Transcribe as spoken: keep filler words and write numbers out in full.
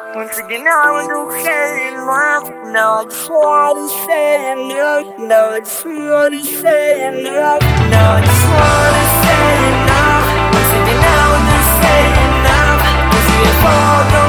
Once again, I want to say enough. No, I just want to say enough. No, I just want to say enough. No, I just want to say enough. Once again, I want to say enough. Once again, fall,